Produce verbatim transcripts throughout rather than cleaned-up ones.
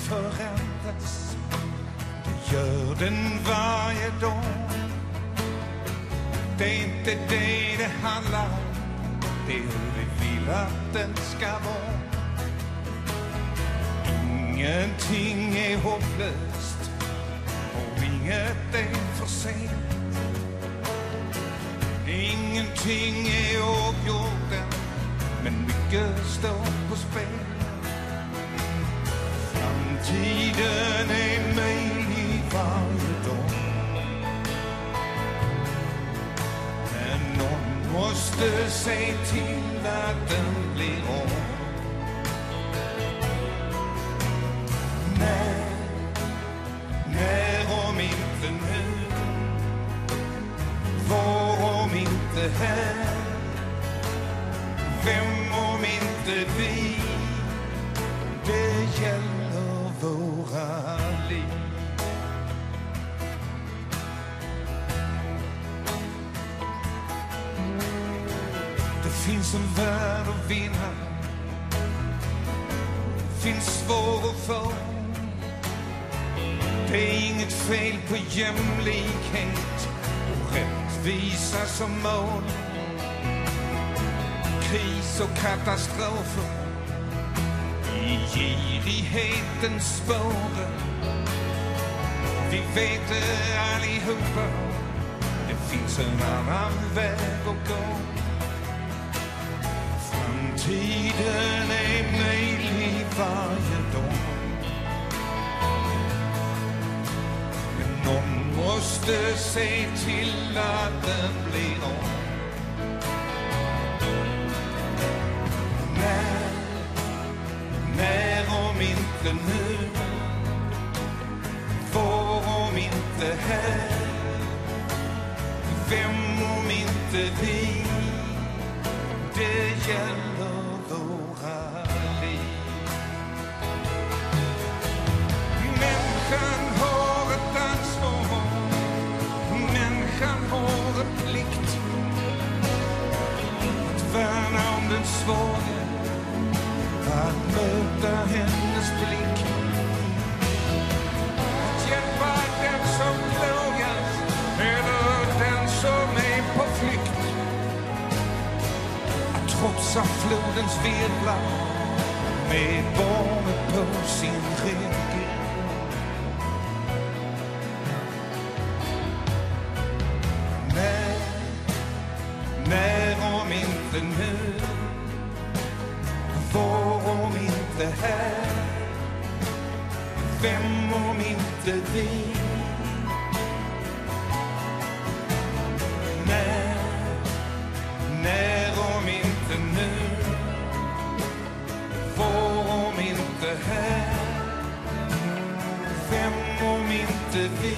förändras, det gör den varje dag. Det är inte det det handlar om, det är hur vi vill att den ska vara. Ingenting är hopplöst och inget är för sent. Ingenting är avgjort än, men mycket står på spel. Framtiden är möjlig varje dag, men någon måste se till att den blir av. När, när om inte nu, var om inte här, vem om inte vi, det gäller våra liv. Det finns en värld att vinna, finns svår att få. Det är inget fel på jämlikhet och rättvisa som mål. Kris och katastrofer i girighetens spår. Vi vet det allihopa, det finns en annan väg att gå. Framtiden är möjlig varje dag, men någon måste se till att den blir av. När, när om inte nu, var om inte här, vem om inte vi, det gäller våra liv. Människan har ett ansvar, människan har en plikt att värna om den svaga, att möta hennes blick, att hjälpa den som plågas eller den som är på flykt, att trotsa flodens virvlar med barnet på sin rygg. När, när om inte nu, var om inte här, vem om inte vi. När, när om inte nu, var om inte här, vem om inte vi,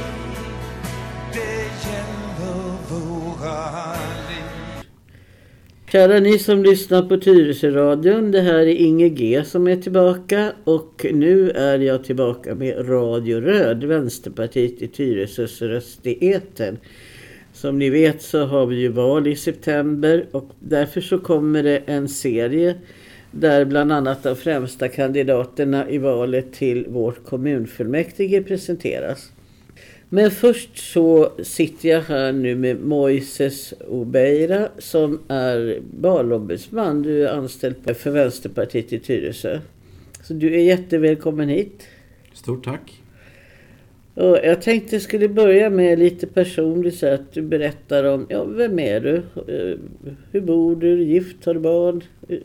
det gäller våra liv. Kära ni som lyssnar på Tyresö-radion, det här är Inge G som är tillbaka och nu är jag tillbaka med Radio Röd, Vänsterpartiet i Tyresös röst i etern. Som ni vet så har vi ju val i september och därför så kommer det en serie där bland annat de främsta kandidaterna i valet till vårt kommunfullmäktige presenteras. Men först så sitter jag här nu med Moises Obeira som är valombudsman. Du är anställd för Vänsterpartiet i Tyresö. Så du är jättevälkommen hit. Stort tack. Och jag tänkte jag skulle börja med lite personligt så att du berättar om, ja, vem är du? Hur bor du? Gift? Har du barn?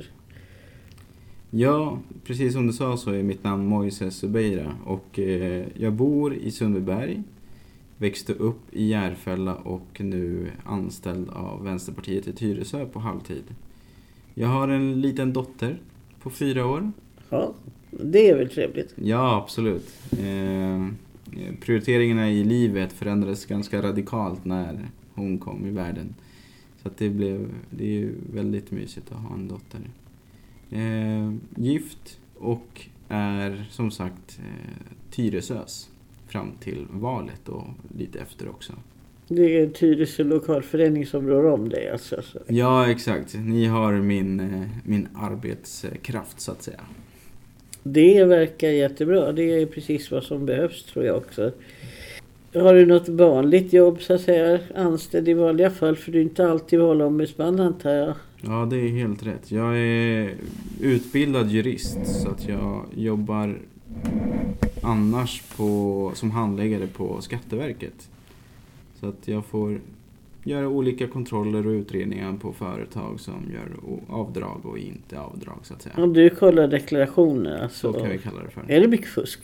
Ja, precis som du sa så är mitt namn Moises Obeira och eh, jag bor i Sundbyberg. Växte upp i Järfälla och nu anställd av Vänsterpartiet i Tyresö på halvtid. Jag har en liten dotter på fyra år. Ja, det är väl trevligt. Ja, absolut. Eh, prioriteringarna i livet förändrades ganska radikalt när hon kom i världen. Så att det, blev, det är ju väldigt mysigt att ha en dotter. Eh, gift och är som sagt eh, Tyresös fram till valet och lite efter också. Det är en Tyresö lokalförening som rör om dig alltså. Ja, exakt. Ni har min, min arbetskraft så att säga. Det verkar jättebra. Det är precis vad som behövs, tror jag också. Har du något vanligt jobb, så att säga, anställd i vanliga fall? För du är inte alltid valombudsman, antar jag. Ja, det är helt rätt. Jag är utbildad jurist, så att jag jobbar annars på, som handläggare på Skatteverket. Så att jag får göra olika kontroller och utredningar på företag som gör avdrag och inte avdrag, så att säga. Om du kollar deklarationer, alltså. Så kan vi kalla det för. Är det mycket fusk?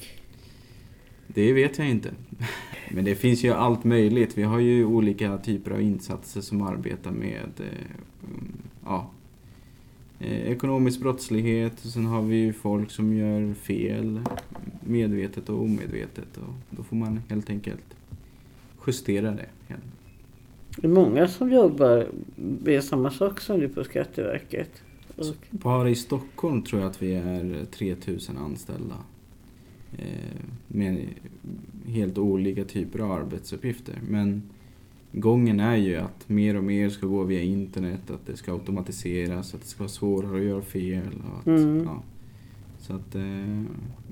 Det vet jag inte. Men det finns ju allt möjligt. Vi har ju olika typer av insatser som arbetar med eh, ja, eh, ekonomisk brottslighet. Och sen har vi ju folk som gör fel medvetet och omedvetet. Och då får man helt enkelt justera det. Det är många som jobbar med samma sak som du på Skatteverket. Och... Bara i Stockholm tror jag att vi är tre tusen anställda. Eh, med helt olika typer av arbetsuppgifter. Men gången är ju att mer och mer ska gå via internet, att det ska automatiseras, att det ska vara svårare att göra fel. Och att, mm. ja. Så att eh,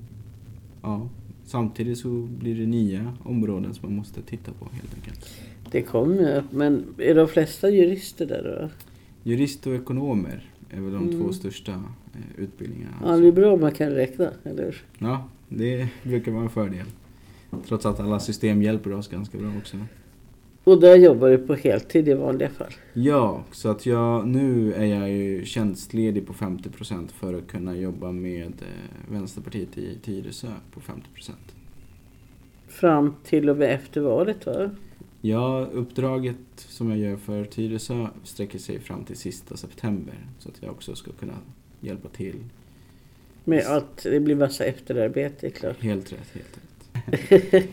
ja, samtidigt så blir det nya områden som man måste titta på helt enkelt. Det kommer, men är de flesta jurister där då? Jurist och ekonomer är väl de mm. två största eh, utbildningarna. Ja, det är bra om man kan räkna, eller hur? Ja, det brukar vara en fördel. Trots att alla system hjälper oss ganska bra också. Och där jobbar du på heltid i vanliga fall? Ja, så att jag, nu är jag ju tjänstledig på femtio procent för att kunna jobba med eh, Vänsterpartiet i Tyresö på femtio procent. Fram till och med efter valet, va? Ja, uppdraget som jag gör för Tyresö sträcker sig fram till sista september. Så att jag också ska kunna hjälpa till. Med att det blir massa efterarbete, klart. Helt rätt, helt rätt.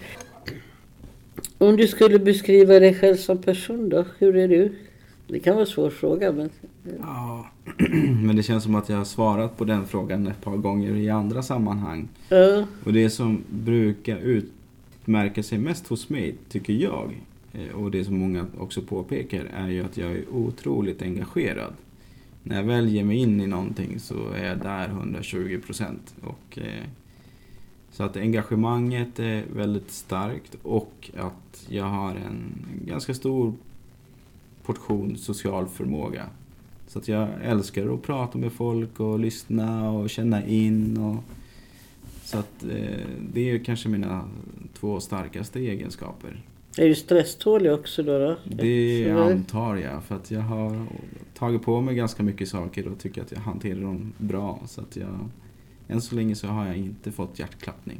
Om du skulle beskriva dig själv som person då, hur är du? Det kan vara en svår fråga, men... Ja, men det känns som att jag har svarat på den frågan ett par gånger i andra sammanhang. Ja. Och det som brukar utmärka sig mest hos mig, tycker jag, och det som många också påpekar, är ju att jag är otroligt engagerad. När jag väl ger mig in i någonting så är jag där hundratjugo procent. Och, eh, så att engagemanget är väldigt starkt och att jag har en ganska stor portion social förmåga. Så att jag älskar att prata med folk och lyssna och känna in. Och, så att eh, det är kanske mina två starkaste egenskaper. Är du stresstålig också då? då? Det antar jag, för att jag har tagit på mig ganska mycket saker och tycker att jag hanterar dem bra. Så att jag, än så länge så har jag inte fått hjärtklappning.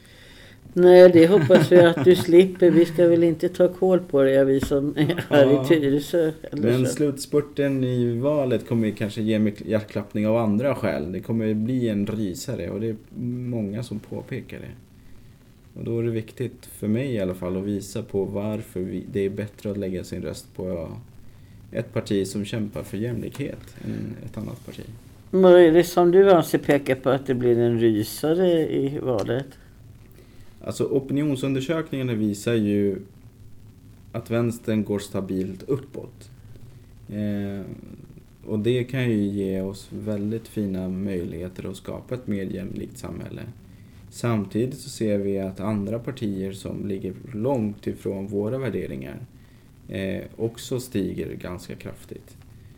Nej, det hoppas vi att du slipper. Vi ska väl inte ta kål på det, vi som är här ja, i Tyresö. Men slutspurten i valet kommer kanske ge mig hjärtklappning av andra skäl. Det kommer bli en rysare och det är många som påpekar det. Och då är det viktigt för mig i alla fall att visa på varför vi, det är bättre att lägga sin röst på ett parti som kämpar för jämlikhet än ett annat parti. Vad är det som du anser pekar på att det blir en rysare i valet? Alltså opinionsundersökningarna visar ju att vänstern går stabilt uppåt. Eh, och det kan ju ge oss väldigt fina möjligheter att skapa ett mer jämlikt samhälle. Samtidigt så ser vi att andra partier som ligger långt ifrån våra värderingar eh, också stiger ganska kraftigt.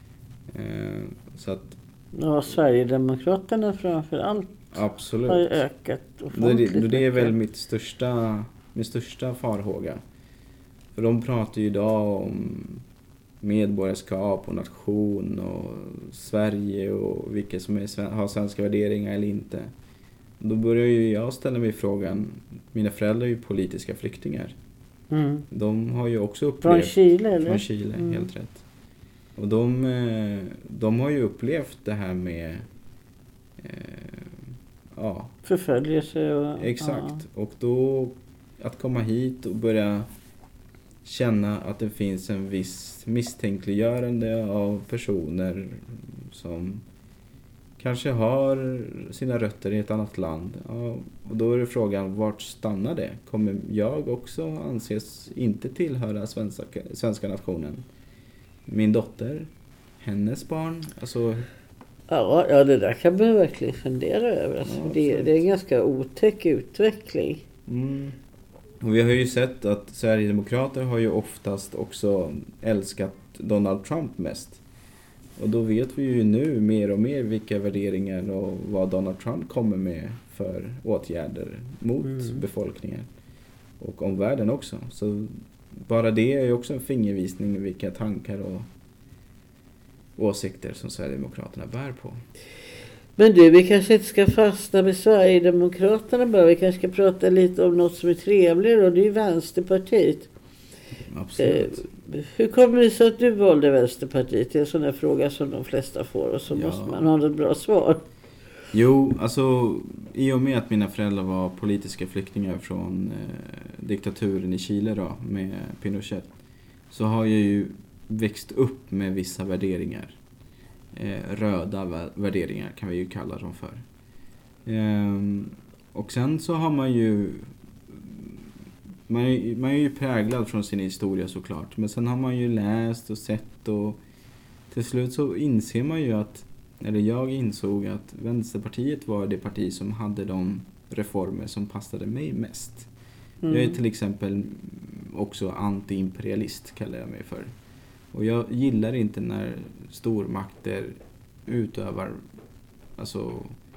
Eh, så att, ja, Sverigedemokraterna framför allt absolut. Har ökat. Det, det, det är väl mitt största, min största farhåga. För de pratar ju idag om medborgarskap och nation och Sverige och vilka som är, har svenska värderingar eller inte. Då börjar ju jag ställa mig frågan, mina föräldrar är ju politiska flyktingar. Mm. De har ju också upplevt... Från Chile eller? Från Chile, mm. helt rätt. Och de, de har ju upplevt det här med... Eh, ja. Förföljelse och... Exakt. Ja. Och då att komma hit och börja känna att det finns en viss misstänkliggörande av personer som kanske har sina rötter i ett annat land. Ja, och då är det frågan, vart stannar det? Kommer jag också anses inte tillhöra svenska, svenska nationen? Min dotter? Hennes barn? Alltså... Ja, ja, det där kan man verkligen fundera över. Alltså, Ja, det, det är en ganska otäck utveckling. Mm. Och vi har ju sett att Sverigedemokrater har ju oftast också älskat Donald Trump mest. Och då vet vi ju nu mer och mer vilka värderingar och vad Donald Trump kommer med för åtgärder mot mm. befolkningen. Och omvärlden också. Så bara det är ju också en fingervisning i vilka tankar och åsikter som Sverigedemokraterna bär på. Men du, vi kanske inte ska fastna med Sverigedemokraterna bara. Vi kanske ska prata lite om något som är trevligare, och det är ju Vänsterpartiet. Absolut. Eh, hur kommer det sig att du valde Vänsterpartiet? Det är en sån här fråga som de flesta får, och så ja. måste man ha ett bra svar. Jo, alltså i och med att mina föräldrar var politiska flyktingar från eh, diktaturen i Chile då, med Pinochet, så har jag ju växt upp med vissa värderingar. Eh, röda vä- värderingar kan vi ju kalla dem för. Eh, och sen så har man ju man är, man är ju präglad från sin historia såklart, men sen har man ju läst och sett, och till slut så inser man ju att, eller jag insåg att Vänsterpartiet var det parti som hade de reformer som passade mig mest. Mm. Jag är till exempel också anti-imperialist, kallar jag mig för. Och jag gillar inte när stormakter utövar alltså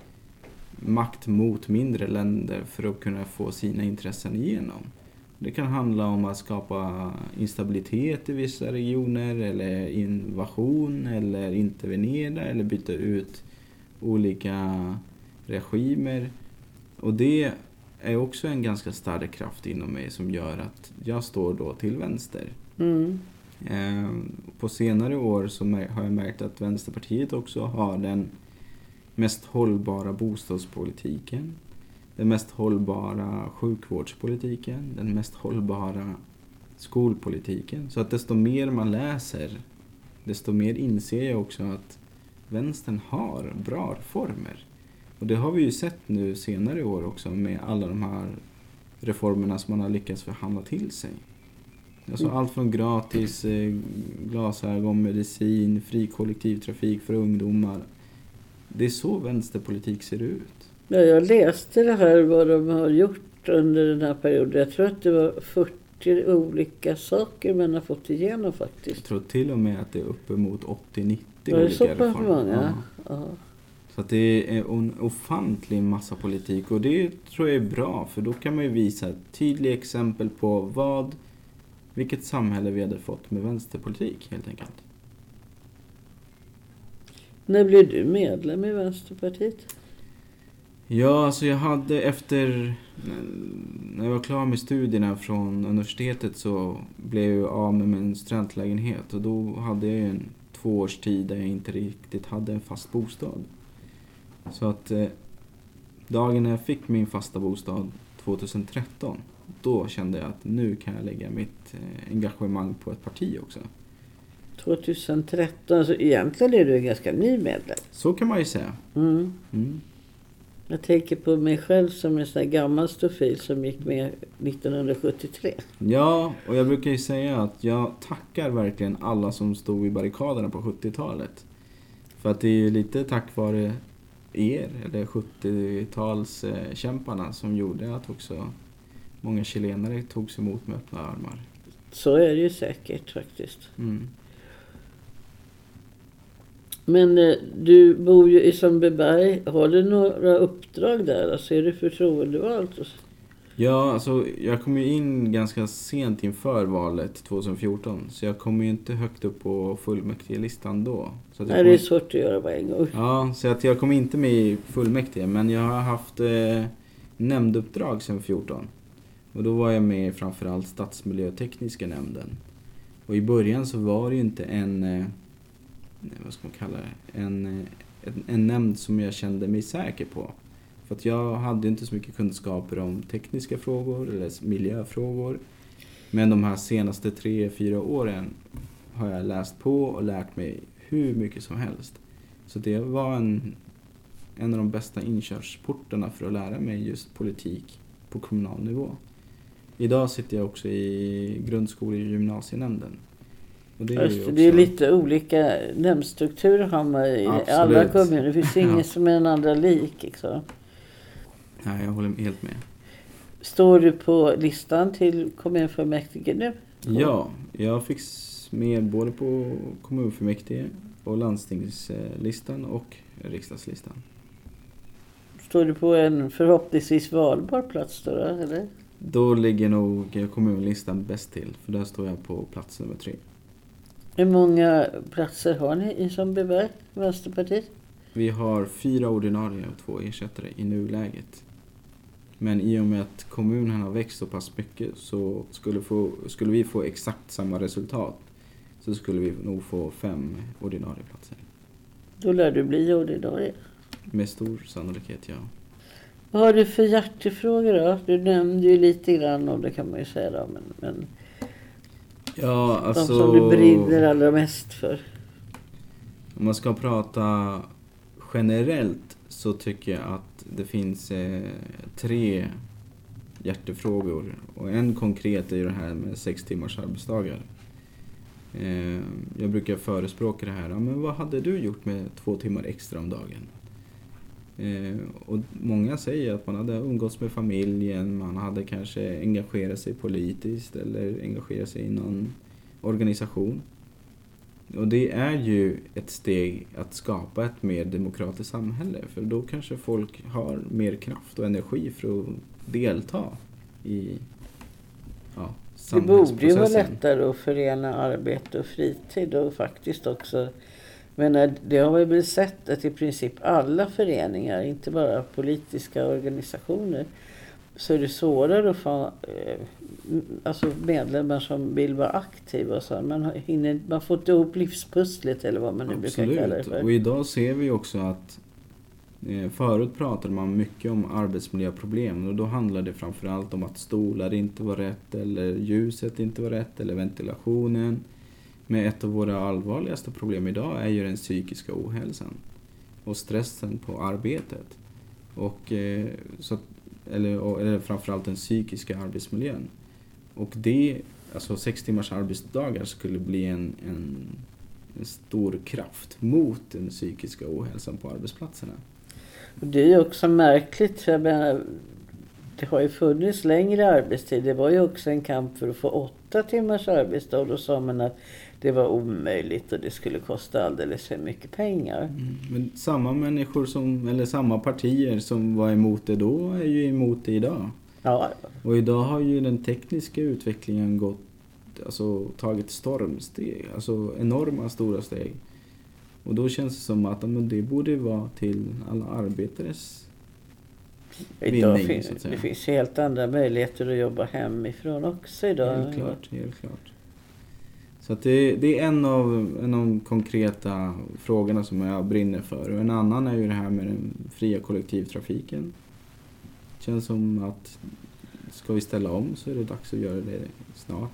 makt mot mindre länder för att kunna få sina intressen igenom. Det kan handla om att skapa instabilitet i vissa regioner, eller invasion, eller intervenera, eller byta ut olika regimer. Och det är också en ganska stark kraft inom mig som gör att jag står då till vänster. Mm. Eh, på senare år så har jag märkt att Vänsterpartiet också har den mest hållbara bostadspolitiken, den mest hållbara sjukvårdspolitiken, den mest hållbara skolpolitiken. Så att desto mer man läser, desto mer inser jag också att vänstern har bra reformer. Och det har vi ju sett nu senare år också med alla de här reformerna som man har lyckats förhandla till sig. Alltså mm. allt från gratis eh, glasögon, medicin, fri kollektivtrafik för ungdomar. Det är så vänsterpolitik ser ut. Ja, jag läste det här vad de har gjort under den här perioden. Jag tror att det var fyrtio olika saker man har fått igenom faktiskt. Jag tror till och med att det är uppemot åttio nittio var det olika så reformer. Många? Ja. Ja. Så att det är en ofantlig massa politik, och det tror jag är bra, för då kan man ju visa ett tydligt exempel på vad, vilket samhälle vi hade fått med vänsterpolitik helt enkelt. När blev du medlem i Vänsterpartiet? Ja, alltså jag hade efter, när jag var klar med studierna från universitetet så blev jag av med min studentlägenhet, och då hade jag en två års tid där jag inte riktigt hade en fast bostad. Så att eh, dagen när jag fick min fasta bostad tjugohundratretton, då kände jag att nu kan jag lägga mitt eh, engagemang på ett parti också. tjugohundratretton, alltså egentligen är du en ganska ny medlem. Så kan man ju säga. Mm. Mm. Jag tänker på mig själv som en sån här gammal stofil som gick med nittonhundrasjuttiotre. Ja, och jag brukar ju säga att jag tackar verkligen alla som stod i barrikaderna på sjuttiotalet. För att det är ju lite tack vare er, eller sjuttiotalskämparna, som gjorde att också många chilenare togs emot med öppna armar. Så är det ju säkert faktiskt. Mm. Men eh, du bor ju i Sundbyberg. Har du några uppdrag där? Alltså är du förtroendevald? Ja, alltså jag kom ju in ganska sent inför valet tjugohundrafjorton. Så jag kom ju inte högt upp på fullmäktigelistan då. Så att Nej, kom... det är svårt att göra på en gång. Ja, så att jag kom inte med i fullmäktige. Men jag har haft eh, nämnduppdrag sedan fjorton. Och då var jag med i framförallt stadsmiljötekniska nämnden. Och i början så var det ju inte en... Eh, vad ska man kalla det? En, en, en nämnd som jag kände mig säker på. För att jag hade inte så mycket kunskaper om tekniska frågor eller miljöfrågor. Men de här senaste tre, fyra åren har jag läst på och lärt mig hur mycket som helst. Så det var en, en av de bästa inkörsportarna för att lära mig just politik på kommunal nivå. Idag sitter jag också i grundskole- och gymnasienämnden. Och det är, Just, också... det är lite olika nämndstrukturer har man i Absolut. alla kommuner. Det finns inget Ja. som är en andra lik. Liksom. Nej, jag håller helt med. Står du på listan till kommunfullmäktige nu? Ja, jag fick med både på kommunfullmäktige och landstingslistan och riksdagslistan. Står du på en förhoppningsvis valbar plats då, då eller? Då ligger nog kommunlistan bäst till, för där står jag på plats nummer tre. Hur många platser har ni i Sundbyberg, Vänsterpartiet? Vi har fyra ordinarie och två ersättare i nuläget. Men i och med att kommunen har växt så pass mycket så skulle, få, skulle vi få exakt samma resultat så skulle vi nog få fem ordinarie platser. Då lär du bli ordinarie. Med stor sannolikhet, ja. Vad har du för hjärtefrågor då? Du nämnde ju lite grann om det kan man ju säga då. Men, men Ja, alltså... de som du brinner allra mest för. Om man ska prata generellt så tycker jag att det finns eh, tre hjärtefrågor. Och en konkret är ju det här med sex timmars arbetsdagar. Eh, jag brukar förespråka det här. Ja, men vad hade du gjort med två timmar extra om dagen? Eh, och många säger att man hade umgåtts med familjen, man hade kanske engagerat sig politiskt eller engagerat sig i någon organisation. Och det är ju ett steg att skapa ett mer demokratiskt samhälle, för då kanske folk har mer kraft och energi för att delta i ja, Det borde ju vara samhällsprocessen. lättare att förena arbete och fritid och faktiskt också. Men det har vi väl sett att i princip alla föreningar, inte bara politiska organisationer, så är det svårare att få eh, alltså medlemmar som vill vara aktiva och så. Man, hinner, man får inte ihop livspusslet eller vad man nu brukar kalla det Absolut, för. och idag ser vi också att eh, förut pratade man mycket om arbetsmiljöproblem och då handlade det framförallt om att stolar inte var rätt eller ljuset inte var rätt eller ventilationen. Men ett av våra allvarligaste problem idag är ju den psykiska ohälsan och stressen på arbetet. Och, eh, så, eller, eller framförallt den psykiska arbetsmiljön. Och det, alltså sex timmars arbetsdagar skulle bli en, en, en stor kraft mot den psykiska ohälsan på arbetsplatserna. Och det är ju också märkligt, för jag menar, det har ju funnits längre arbetstid. Det var ju också en kamp för att få åtta timmars arbetsdag och då sa man att det var omöjligt och det skulle kosta alldeles för mycket pengar. Mm, men samma människor som, eller samma partier som var emot det då är ju emot det idag. Ja. Och idag har ju den tekniska utvecklingen gått, alltså tagit stormsteg, alltså enorma stora steg. Och då känns det som att men det borde vara till alla arbetares Idag vinning, finns, så att säga. det finns helt andra möjligheter att jobba hemifrån också idag. Helt klart, helt klart. Så att det, det är en av, en av de konkreta frågorna som jag brinner för. Och en annan är ju det här med den fria kollektivtrafiken. Det känns som att ska vi ställa om så är det dags att göra det snart.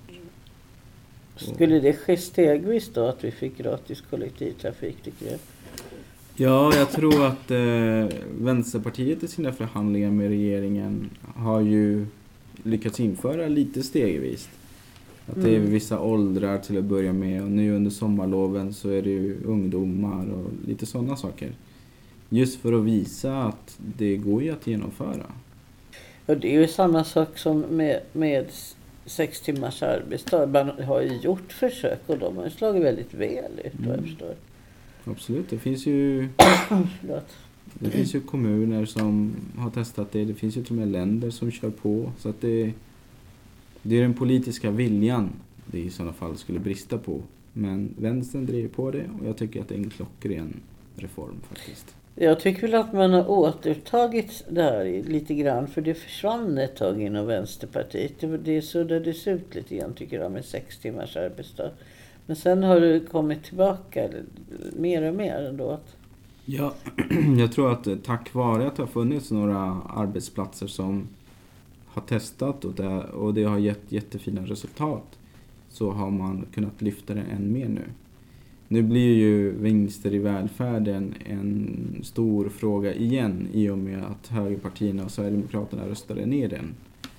Skulle det ske stegvis då att vi fick gratis kollektivtrafik, tycker du? Ja, jag tror att eh, Vänsterpartiet i sina förhandlingar med regeringen har ju lyckats införa lite stegvis. Att det är vissa åldrar till att börja med och nu under sommarloven så är det ju ungdomar och lite sådana saker. Just för att visa att det går ju att genomföra. Och det är ju samma sak som med, med sex timmars arbetsdag. Man har ju gjort försök och de har ju slagit väldigt väl ut, vad jag förstår. Absolut, det finns ju Förlåt. det finns ju kommuner som har testat det. Det finns ju till och med länder som kör på. Så att det, det är den politiska viljan det i sådana fall skulle brista på. Men vänstern driver på det och jag tycker att det är en klockren reform faktiskt. Jag tycker väl att man har återtagit det här lite grann, för det försvann ett tag inom Vänsterpartiet. Det, det suddades ut lite grann, tycker jag, med sex timmars arbetsdag. Men sen har det kommit tillbaka mer och mer ändå. Ja, jag tror att tack vare att det har funnits några arbetsplatser som har testat och det, och det har gett jättefina resultat så har man kunnat lyfta det än mer nu. Nu blir ju vinster i välfärden en stor fråga igen i och med att högerpartierna och Sverigedemokraterna röstade ner den.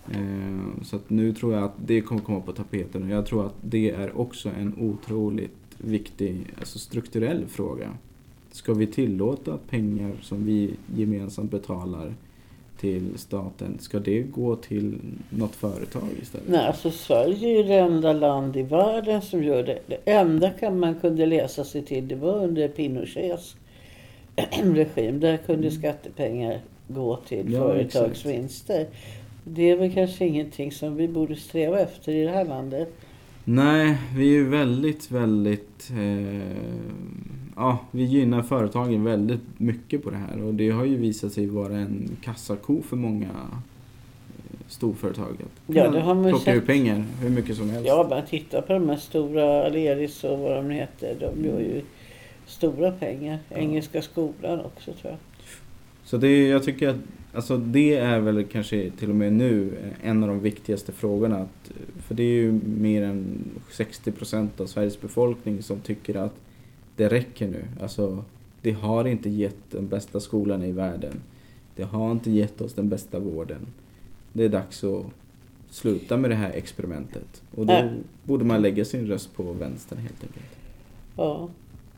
Eh, så att nu tror jag att det kommer komma på tapeten. Och jag tror att det är också en otroligt viktig, alltså strukturell fråga. Ska vi tillåta att pengar som vi gemensamt betalar till staten, ska det gå till något företag istället? Nej, alltså Sverige är ju det enda land i världen som gör det. Det enda kan man kunde läsa sig till, det var under Pinochets regim. Där kunde skattepengar gå till Ja, företagsvinster. Exakt. Det är väl kanske ingenting som vi borde sträva efter i det här landet. Nej, vi är ju väldigt, väldigt... Eh, ja, vi gynnar företagen väldigt mycket på det här. Och det har ju visat sig vara en kassako för många eh, storföretag. Ja, det har man plocka sett. Ur pengar, hur mycket som helst. Ja, man tittar på de här stora Aleris och vad de heter. De gör ju stora pengar. Ja. Engelska skolan också, tror jag. Så det, jag tycker att alltså det är väl kanske till och med nu en av de viktigaste frågorna. Att, för det är ju mer än sextio procent av Sveriges befolkning som tycker att det räcker nu. Alltså, det har inte gett den bästa skolan i världen. Det har inte gett oss den bästa vården. Det är dags att sluta med det här experimentet. Och då äh. borde man lägga sin röst på vänstern helt enkelt. Ja.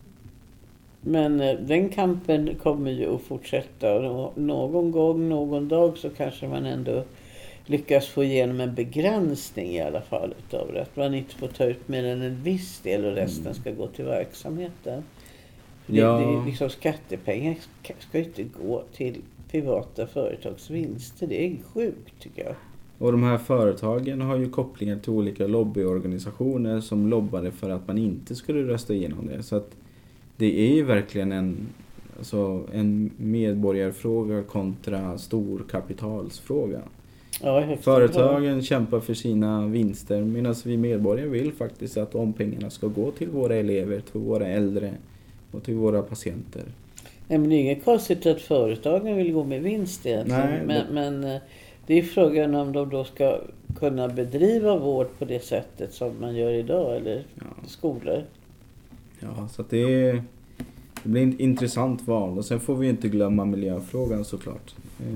Men den kampen kommer ju att fortsätta. Någon gång, någon dag så kanske man ändå lyckas få igenom en begränsning i alla fall utav det. Att man inte får ta ut mer än en viss del och resten mm. ska gå till verksamheten. Ja. Det, det, liksom skattepengar ska inte gå till privata företags vinster. Det är sjukt, tycker jag. Och de här företagen har ju kopplingar till olika lobbyorganisationer som lobbade för att man inte skulle rösta igenom det. Så att det är ju verkligen en, alltså en medborgarfråga kontra stor kapitalsfråga. Ja, företagen bra. Kämpar för sina vinster medan vi medborgare vill faktiskt att de pengarna ska gå till våra elever, till våra äldre och till våra patienter. Nej, men det är inget konstigt att företagen vill gå med vinst egentligen. Nej, men, det... men det är frågan om de då ska kunna bedriva vård på det sättet som man gör idag, eller ja. Skolor. Ja, så att det, är, det blir ett intressant val. Och sen får vi inte glömma miljöfrågan såklart.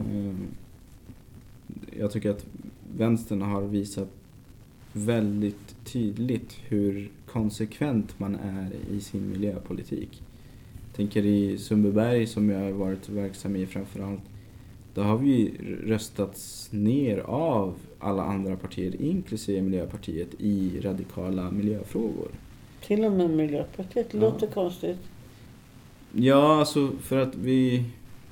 Jag tycker att vänstern har visat väldigt tydligt hur konsekvent man är i sin miljöpolitik. Jag tänker i Sundbyberg som jag har varit verksam i framförallt. Då har vi röstats ner av alla andra partier, inklusive Miljöpartiet, i radikala miljöfrågor. Till och med Miljöpartiet, det ja. Låter konstigt. Ja, alltså för att vi...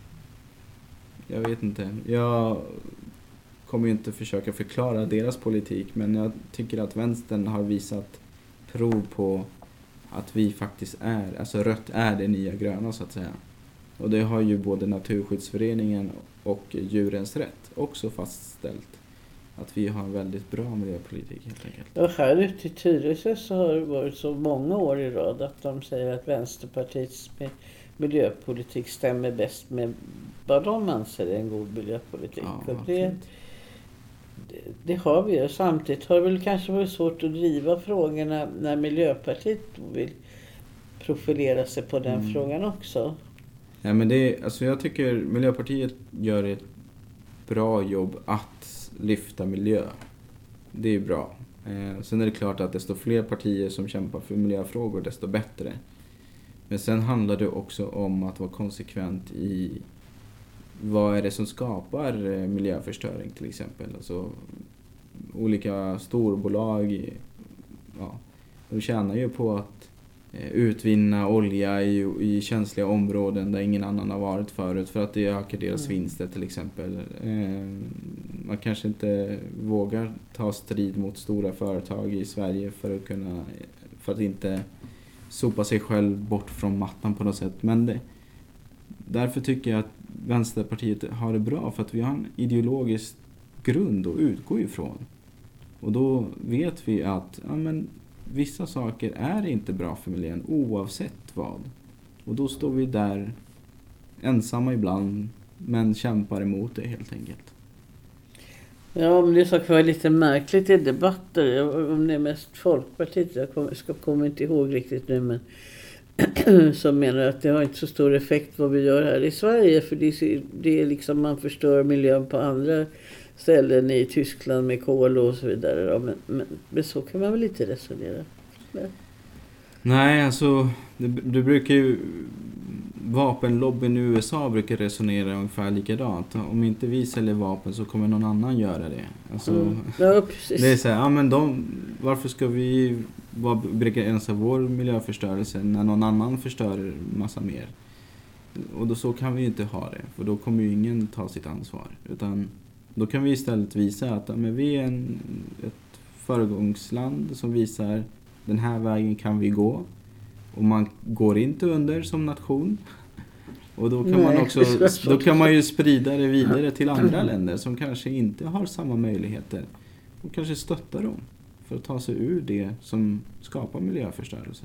Jag vet inte. Jag kommer ju inte försöka förklara deras politik, men jag tycker att vänstern har visat prov på att vi faktiskt är, alltså rött är det nya gröna så att säga. Och det har ju både Naturskyddsföreningen och Djurens Rätt också fastställt. Att vi har en väldigt bra miljöpolitik helt enkelt. Och här ute i Tyresö så har det varit så många år i rad att de säger att Vänsterpartiets miljöpolitik stämmer bäst med vad de anser är en god miljöpolitik. Ja, och det, det, det har vi ju. Samtidigt har det väl kanske varit svårt att driva frågorna när Miljöpartiet vill profilera sig på den mm. frågan också. Ja, men det, alltså jag tycker Miljöpartiet gör ett bra jobb att lyfta miljö. Det är bra. Eh, sen är det klart att desto fler partier som kämpar för miljöfrågor, desto bättre. Men sen handlar det också om att vara konsekvent i vad är det som skapar miljöförstöring till exempel. Alltså olika storbolag, ja, de tjänar ju på att utvinna olja i, i känsliga områden där ingen annan har varit förut för att det ökar deras mm. vinster till exempel. Eh, man kanske inte vågar ta strid mot stora företag i Sverige för att kunna, för att inte sopa sig själv bort från mattan på något sätt. Men det, därför tycker jag att Vänsterpartiet har det bra för att vi har en ideologisk grund att utgå ifrån. Och då vet vi att ja, men vissa saker är inte bra för miljön oavsett vad. Och då står vi där ensamma ibland men kämpar emot det helt enkelt. Ja, men det så kan vara lite märkligt i debatter. Om det är mest Folkpartiet, jag kommer, ska, kommer inte ihåg riktigt nu, men som menar att det har inte så stor effekt vad vi gör här i Sverige. För det är, det är liksom man förstör miljön på andra ställen i Tyskland med kol och så vidare. Ja, men, men, men så kan man väl inte resonera? Nej, Nej alltså det, det brukar ju vapenlobbyn i U S A brukar resonera ungefär likadant. Om inte vi säljer vapen så kommer någon annan göra det. Alltså, mm. Ja, precis. Det är så här, ja, men de, varför ska vi begränsa vår miljöförstörelse när någon annan förstör massa mer? Och då så kan vi ju inte ha det, för då kommer ju ingen ta sitt ansvar. Utan då kan vi istället visa att ja, men vi är en, ett föregångsland som visar den här vägen kan vi gå. Och man går inte under som nation. Och då kan, Nej, man också, då kan man ju sprida det vidare till andra länder som kanske inte har samma möjligheter. Och kanske stötta dem för att ta sig ur det som skapar miljöförstörelse.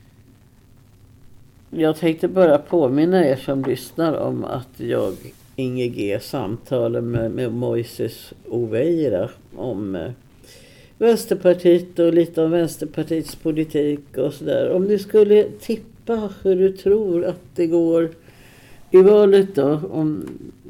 Jag tänkte bara påminna er som lyssnar om att jag, Inge G, samtalade med, med Moises Oveira om eh, Vänsterpartiet och lite om Vänsterpartiets politik och sådär. Om du skulle tippa hur du tror att det går i valet då, om,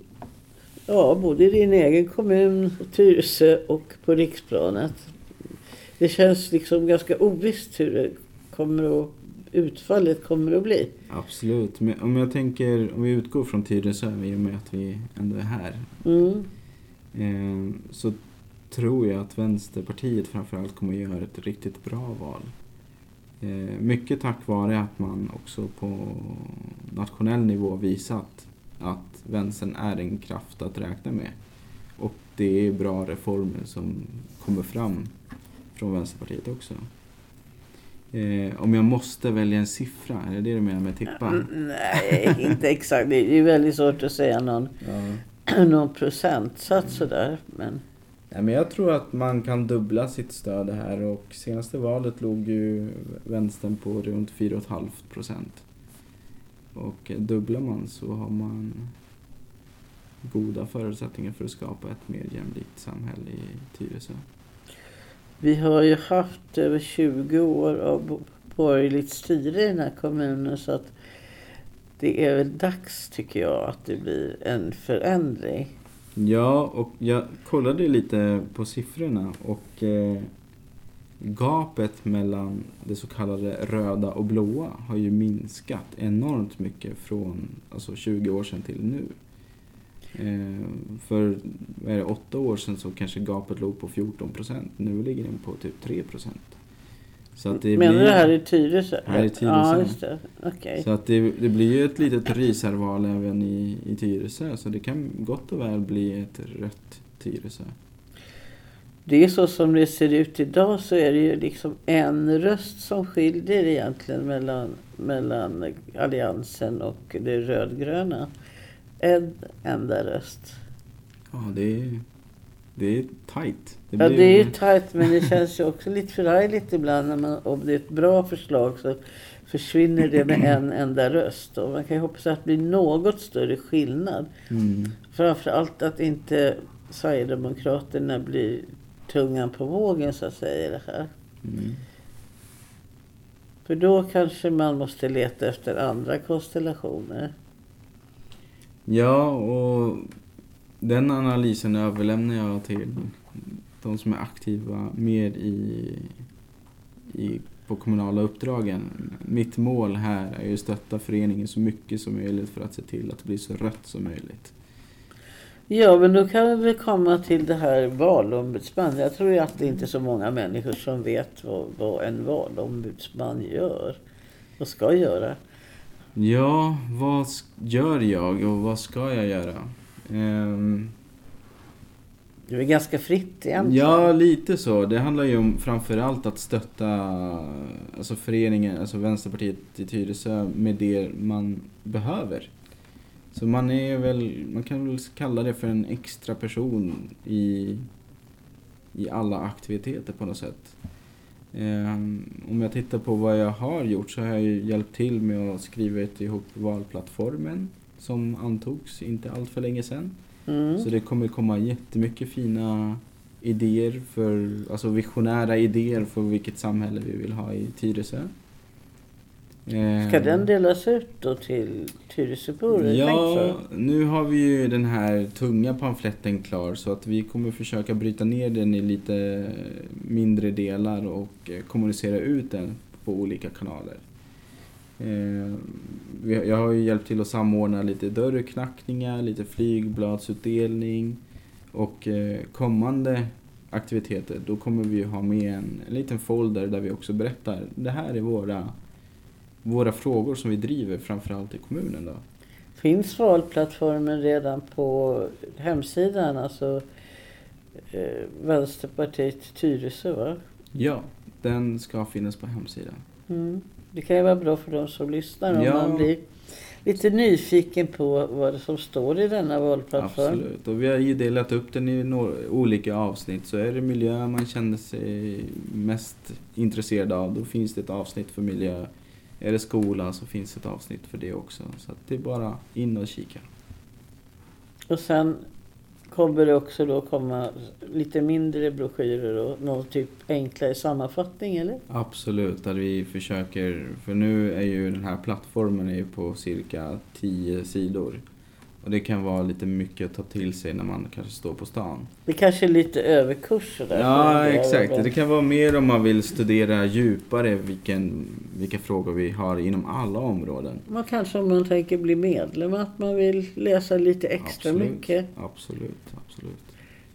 ja, både i din egen kommun, Tyresö och på riksplanet. Det känns liksom ganska ovisst hur det kommer att, utfallet kommer att bli. Absolut, men om jag tänker, om vi utgår från Tyresö i och med att vi ändå är här. Mm. Eh, så tror jag att Vänsterpartiet framförallt kommer att göra ett riktigt bra val. Eh, mycket tack vare att man också på nationell nivå visat att vänstern är en kraft att räkna med. Och det är bra reformer som kommer fram från Vänsterpartiet också. Eh, om jag måste välja en siffra, är det det du menar med tippa? Mm, nej, inte exakt. Det är ju väldigt svårt att säga någon, ja. någon procentsats sådär. Men... Ja, men jag tror att man kan dubbla sitt stöd här, och senaste valet låg ju vänstern på runt fyra komma fem procent. Och dubblar man så har man goda förutsättningar för att skapa ett mer jämlikt samhälle i Tyresö. Vi har ju haft över tjugo år av borgerligt styre i den här kommunen, så att det är väl dags, tycker jag, att det blir en förändring. Ja, och jag kollade lite på siffrorna, och eh, gapet mellan det så kallade röda och blåa har ju minskat enormt mycket från alltså tjugo år sedan till nu. Eh, för vad är det, åtta år sedan så kanske gapet låg på fjorton procent. Nu ligger den på typ tre procent. Så att det Menar blir, du här i Tyresö? Här i Tyresö. Ja, just det. Okay. Så att det, det blir ju ett litet risarval även i, i Tyresö. Så det kan gott och väl bli ett rött Tyresö. Det är så som det ser ut idag, så är det ju liksom en röst som skiljer egentligen mellan, mellan alliansen och det rödgröna. En enda röst. Ja, det är, det är tajt. Det ja, blir... det är ju tajt, men det känns ju också lite förargligt ibland när man, om det är ett bra förslag så försvinner det med en enda röst. Och man kan ju hoppas att det blir något större skillnad. Mm. Framförallt att inte Sverigedemokraterna blir tungan på vågen, så att säga, det här. Mm. För då kanske man måste leta efter andra konstellationer. Ja, och den analysen överlämnar jag till de som är aktiva mer i, i, på kommunala uppdragen. Mitt mål här är ju att stötta föreningen så mycket som möjligt för att se till att det blir så rätt som möjligt. Ja, men då kan vi väl komma till det här valombudsman. Jag tror ju att det inte är så många människor som vet vad, vad en valombudsman gör och ska göra. Ja, vad gör jag och vad ska jag göra? Um, det är ganska fritt egentligen. Ja, lite så. Det handlar ju om framförallt att stötta alltså föreningen, alltså Vänsterpartiet i Tyresö med det man behöver. Så man är väl, man kan väl kalla det för en extra person i, i alla aktiviteter på något sätt. Um, om jag tittar på vad jag har gjort så har jag ju hjälpt till med att skriva ett ihop valplattformen som antogs inte allt för länge sedan. Mm. Så det kommer komma jättemycket fina idéer för, alltså visionära idéer för vilket samhälle vi vill ha i Tyresö. Ska den delas ut då till Tyresöbor? Ja, nu har vi ju den här tunga pamfletten klar, så att vi kommer försöka bryta ner den i lite mindre delar och kommunicera ut den på olika kanaler. Jag har ju hjälpt till att samordna lite dörrknackningar, lite flygbladsutdelning och kommande aktiviteter. Då kommer vi ha med en, en liten folder där vi också berättar, det här är våra våra frågor som vi driver framförallt i kommunen då. Finns valplattformen redan på hemsidan, alltså eh, Vänsterpartiet Tyresö, va? Ja, den ska finnas på hemsidan. Mm. Det kan ju vara bra för de som lyssnar om ja. man blir lite nyfiken på vad som står i denna valplattform. Absolut, och vi har ju delat upp den i några olika avsnitt. Så är det miljö man känner sig mest intresserad av, då finns det ett avsnitt för miljö. Är det skola så finns ett avsnitt för det också. Så att det är bara in och kika. Och sen kommer det också då komma lite mindre broschyrer och någon typ enklare sammanfattning, eller? Absolut, där vi försöker, för nu är ju den här plattformen är ju på cirka tio sidor. Och det kan vara lite mycket att ta till sig när man kanske står på stan. Det kanske är lite överkurser där. Ja, exakt. Det kan vara mer om man vill studera djupare vilken, vilka frågor vi har inom alla områden. Man kanske om man tänker bli medlem, att man vill läsa lite extra absolut, mycket. Absolut, absolut.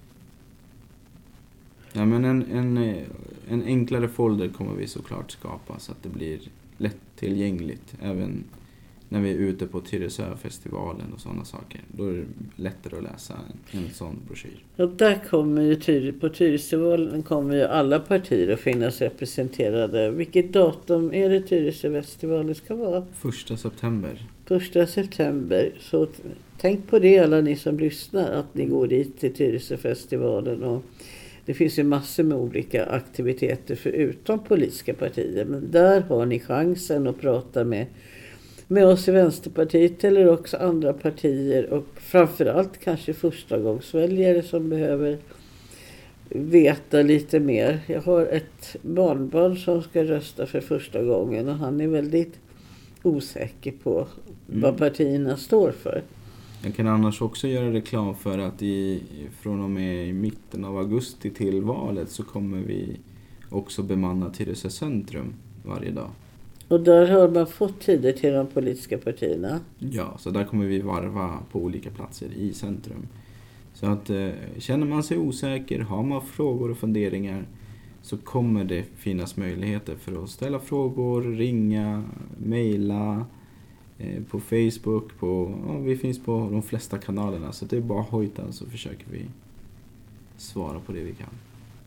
Ja, men en, en, en enklare folder kommer vi såklart skapa så att det blir lättillgängligt även när vi är ute på Tyresöfestivalen och sådana saker. Då är det lättare att läsa en, en sån broschyr. Och där kommer ju på Tyresöfestivalen kommer ju alla partier att finnas representerade. Vilket datum är det Tyresöfestivalen ska vara? Första september. Första september. Så tänk på det alla ni som lyssnar, att ni går dit till Tyresöfestivalen. Och det finns ju massor med olika aktiviteter förutom politiska partier. Men där har ni chansen att prata med med oss i Vänsterpartiet eller också andra partier, och framförallt kanske förstagångsväljare som behöver veta lite mer. Jag har ett barnbarn som ska rösta för första gången och han är väldigt osäker på mm. vad partierna står för. Jag kan annars också göra reklam för att i, från och med i mitten av augusti till valet så kommer vi också bemanna Tyresö centrum varje dag. Och där har man fått tider till de politiska partierna. Ja, så där kommer vi varva på olika platser i centrum. Så att eh, känner man sig osäker, har man frågor och funderingar, så kommer det finnas möjligheter för att ställa frågor, ringa, mejla, eh, på Facebook, på, ja, vi finns på de flesta kanalerna. Så det är bara hojta, så försöker vi svara på det vi kan.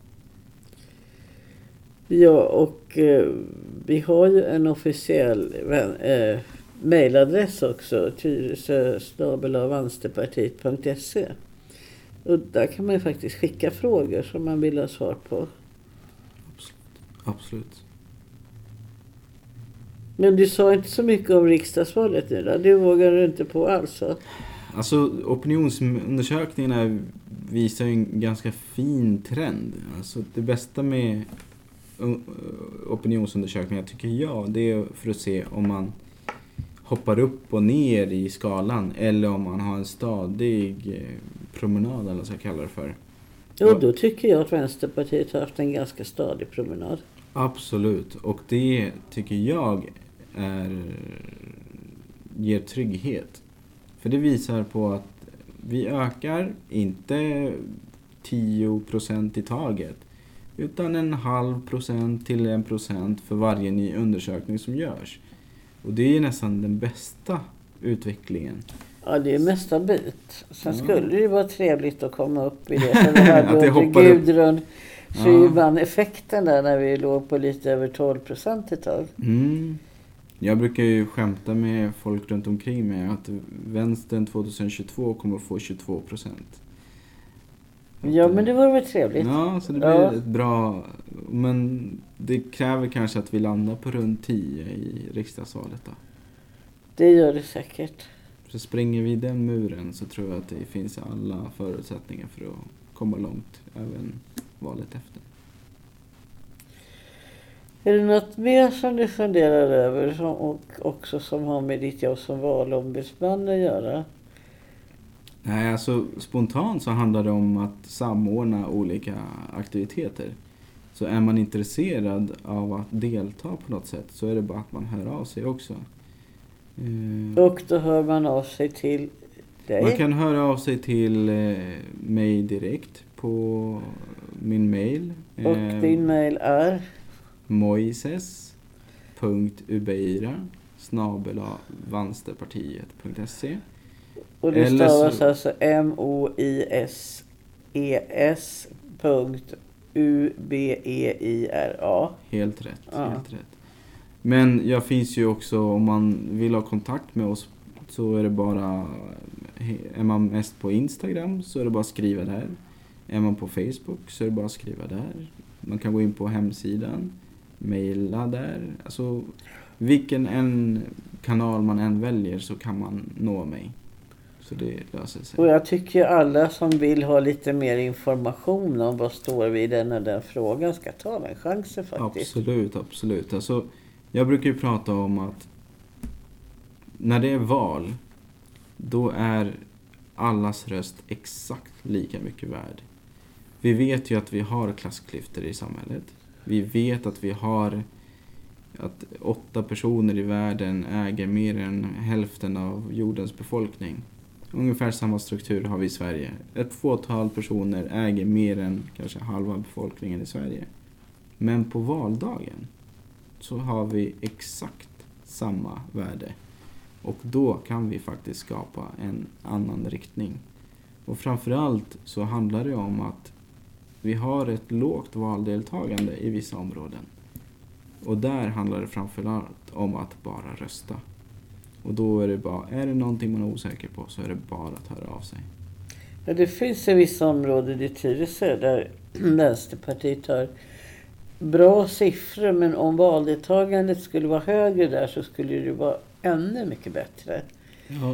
Ja, och eh, vi har ju en officiell eh, mejladress också, tyresö snabel-a vänsterpartiet punkt se. Och där kan man ju faktiskt skicka frågor som man vill ha svar på. Absolut. Absolut. Men du sa inte så mycket om riksdagsvalet nu då? Det vågar du inte på alls? Alltså opinionsundersökningarna visar ju en ganska fin trend. Alltså det bästa med opinionsundersökningar tycker jag, det är för att se om man hoppar upp och ner i skalan eller om man har en stadig promenad eller vad jag kallar det för. Jo, då tycker jag att Vänsterpartiet har haft en ganska stadig promenad. Absolut, och det tycker jag är, ger trygghet. För det visar på att vi ökar inte tio procent i taget, utan en halv procent till en procent för varje ny undersökning som görs. Och det är nästan den bästa utvecklingen. Ja, det är mesta bit. Sen ja. skulle det ju vara trevligt att komma upp i det. För det här då Gudrun Schyman-effekten där när vi låg på lite över tolv procent ett tag. Mm. Jag brukar ju skämta med folk runt omkring mig att vänstern tjugohundratjugotvå kommer att få tjugotvå procent. Ja, men det var väl trevligt. Ja, så det blir ja. ett bra... Men det kräver kanske att vi landar på runt tio i riksdagsvalet då. Det gör det säkert. Så springer vi den muren så tror jag att det finns alla förutsättningar för att komma långt även valet efter. Är det något mer som du funderar över som, och också som har med ditt jobb som valombudsman att göra? Nej, alltså spontant så handlar det om att samordna olika aktiviteter. Så är man intresserad av att delta på något sätt så är det bara att man hör av sig också. Eh, och då hör man av sig till dig? Man kan höra av sig till eh, mig direkt på min mail. Och eh, din mail är? moises punkt ubeira snabel-a vänsterpartiet punkt se. Och det stavas så... alltså M O I S E S punkt U B E I R A. Helt rätt, ja. helt rätt. Men jag finns ju också, om man vill ha kontakt med oss så är det bara, är man mest på Instagram så är det bara att skriva där. Är man på Facebook så är det bara att skriva där. Man kan gå in på hemsidan, mejla där. Alltså vilken en kanal man än väljer så kan man nå mig. Så det löser sig. Och jag tycker alla som vill ha lite mer information om vad står vi i den och den frågan ska ta den chansen faktiskt. Absolut, absolut. Alltså, jag brukar ju prata om att när det är val då är allas röst exakt lika mycket värd. Vi vet ju att vi har klassklyftor i samhället. Vi vet att vi har att åtta personer i världen äger mer än hälften av jordens befolkning. Ungefär samma struktur har vi i Sverige. Ett fåtal personer äger mer än kanske halva befolkningen i Sverige. Men på valdagen så har vi exakt samma värde. Och då kan vi faktiskt skapa en annan riktning. Och framförallt så handlar det om att vi har ett lågt valdeltagande i vissa områden. Och där handlar det framförallt om att bara rösta. Och då är det bara, är det någonting man är osäker på så är det bara att höra av sig. Ja, det finns i vissa områden i Tyresö där Vänsterpartiet har bra siffror, men om valdeltagandet skulle vara högre där så skulle det vara ännu mycket bättre. Ja,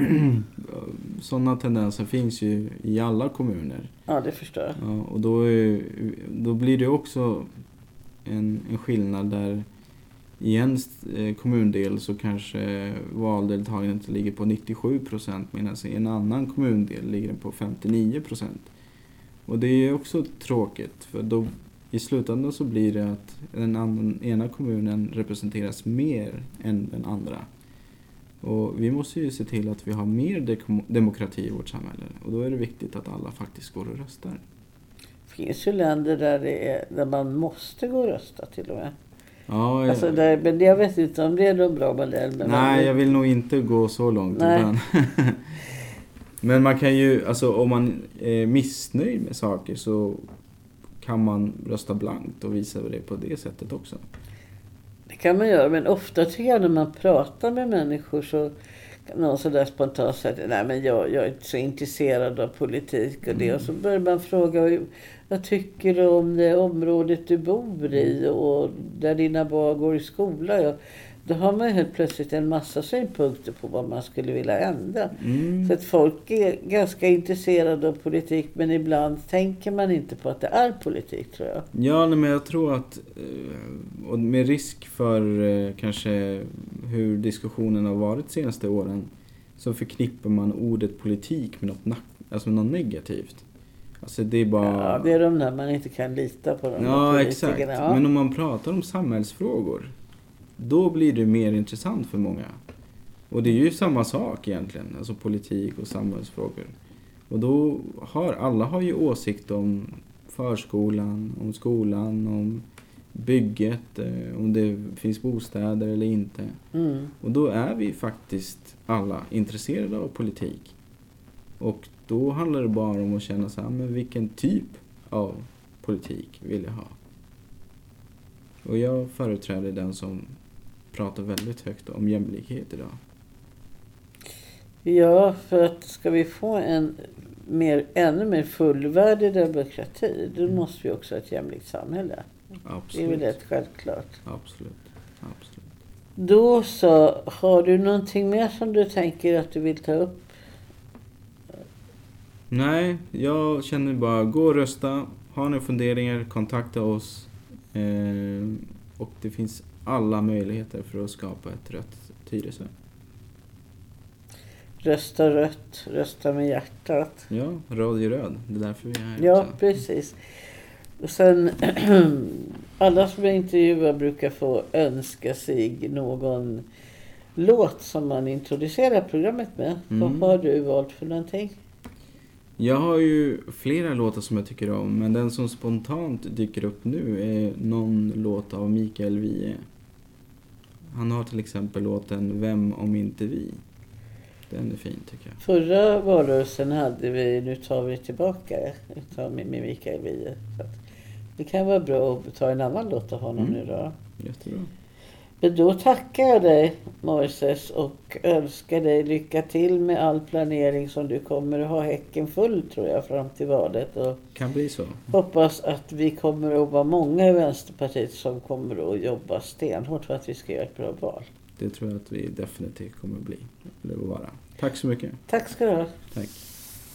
sådana tendenser finns ju i alla kommuner. Ja, det förstår jag. Ja, och då, är, då blir det också en, en skillnad där i en kommundel så kanske valdeltagandet ligger på nittiosju procent medan i en annan kommundel ligger den på femtionio procent. Och det är också tråkigt för då i slutändan så blir det att den annan, ena kommunen representeras mer än den andra. Och vi måste ju se till att vi har mer de- demokrati i vårt samhälle. Och då är det viktigt att alla faktiskt går och röstar. Det finns ju länder där, det är, där man måste gå och rösta till och med. Ja, jag... Alltså där, men jag vet inte om det är någon bra modell. Men Nej, man... jag vill nog inte gå så långt. Utan... men man kan ju, alltså om man är missnöjd med saker så kan man rösta blankt och visa det på det sättet också. Det kan man göra, men ofta tycker jag när man pratar med människor så kan någon sådär spontant säga nej men jag, jag är inte så intresserad av politik och det. Mm. Och så börjar man fråga vad tycker du om det området du bor i och där dina barn går i skola. Ja, då har man helt plötsligt en massa synpunkter på vad man skulle vilja ändra. Mm. Så att folk är ganska intresserade av politik, men ibland tänker man inte på att det är politik, tror jag. Ja, men jag tror att och med risk för kanske hur diskussionen har varit de senaste åren så förknippar man ordet politik med något, alltså något negativt. Alltså det är bara... Ja, det är de där man inte kan lita på. De ja, exakt. Ja. Men om man pratar om samhällsfrågor då blir det mer intressant för många. Och det är ju samma sak egentligen. Alltså politik och samhällsfrågor. Och då har alla har ju åsikt om förskolan, om skolan, om bygget, om det finns bostäder eller inte. Mm. Och då är vi faktiskt alla intresserade av politik. Och då handlar det bara om att känna så här, men vilken typ av politik vill jag ha? Och jag företräder den som pratar väldigt högt om jämlikhet idag. Ja, för att ska vi få en mer, ännu mer fullvärdig demokrati, då mm. måste vi också ha ett jämlikt samhälle. Absolut. Det är väl rätt självklart. Absolut. Absolut. Då så, har du någonting mer som du tänker att du vill ta upp? Nej, jag känner bara gå och rösta. Har ni funderingar, kontakta oss. Eh, Och det finns alla möjligheter för att skapa ett rött Tyresö. Rösta rött, rösta med hjärtat. Ja, Radio Röd. Det är därför vi är här Ja, också. precis. Och sen, alla som jag intervjuar brukar få önska sig någon låt som man introducerar programmet med. Mm. Vad har du valt för någonting? Jag har ju flera låtar som jag tycker om, men den som spontant dyker upp nu är någon låt av Mikael Wiehe. Han har till exempel låten Vem om inte vi. Den är fin tycker jag. Förra valrörelsen hade vi Nu tar vi tillbaka utav med Mikael Wiehe. Så att det kan vara bra att ta en annan låt av honom Mm. nu då. Jättebra. Men då tackar jag dig, Moises, och önskar dig lycka till med all planering som du kommer att ha häcken full, tror jag, fram till valet. Och Kan bli så. hoppas att vi kommer att vara många i Vänsterpartiet som kommer att jobba stenhårt för att vi ska göra ett bra val. Det tror jag att vi definitivt kommer bli. Eller vara. Tack så mycket. Tack ska du ha. Tack.